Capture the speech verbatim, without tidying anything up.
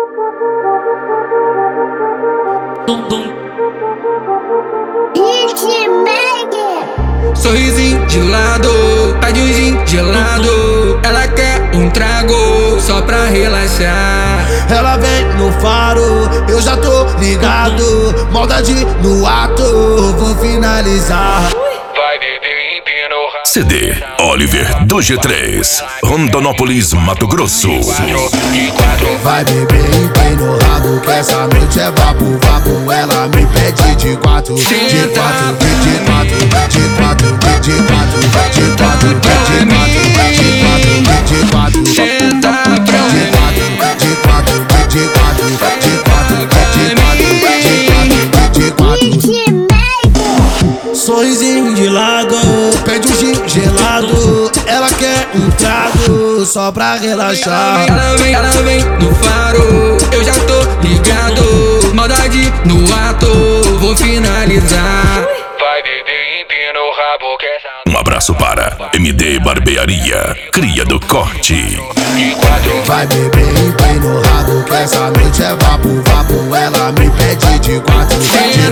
Dum, dum. Sorrisinho de lado, pede um gin gelado. Ela quer um trago só pra relaxar. Ela vem no faro, eu já tô ligado. Maldade no ato, vou finalizar. Vai beber empina o rabo. C D Oliver do G três, Rondonópolis, Mato Grosso. Vai beber e põe no rabo, que essa noite é vapo, vapo. Ela me pede de quatro, de quatro, de quatro, de quatro, de quatro, de quatro, de quatro, de quatro, de quatro, Senta pra de quatro, de quatro, de quatro, de quatro, de quatro, de quatro. Sorrisinho de lado, pede um gin gelado. Ela quer um trago só pra relaxar. Ela vem, ela vem no faro, eu já tô ligado. Maldade no ato, vou finalizar. Vai beber empina o rabo, que essa Um abraço para M D Barbearia, cria do corte. Vai beber e põe no rabo, que essa noite é vapo, vapo. Ela me pede de quatro, de